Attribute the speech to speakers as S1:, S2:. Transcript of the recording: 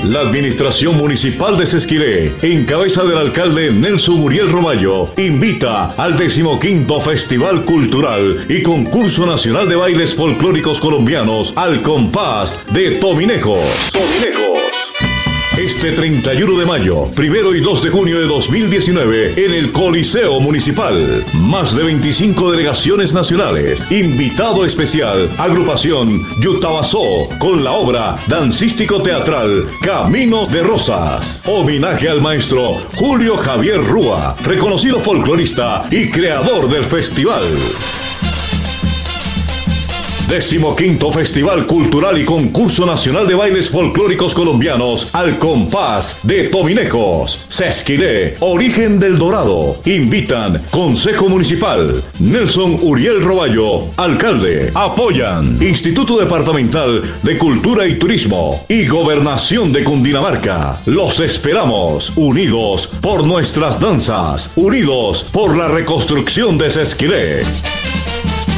S1: La Administración Municipal de Sesquilé, en cabeza del alcalde Nelson Uriel Roballo, invita al 15º Festival Cultural y Concurso Nacional de Bailes Folclóricos Colombianos al compás de Tominejos. Este 31 de mayo, 1 y 2 de junio de 2019, en el Coliseo Municipal. Más de 25 delegaciones nacionales. Invitado especial, agrupación Yutabazó, con la obra dancístico-teatral Caminos de Rosas. Homenaje al maestro Julio Javier Rúa, reconocido folclorista y creador del festival. 15º Festival Cultural y Concurso Nacional de Bailes Folclóricos Colombianos al compás de Tominejos. Sesquilé, Origen del Dorado. Invitan Consejo Municipal, Nelson Uriel Roballo, alcalde. Apoyan Instituto Departamental de Cultura y Turismo y Gobernación de Cundinamarca. Los esperamos, unidos por nuestras danzas, unidos por la reconstrucción de Sesquilé.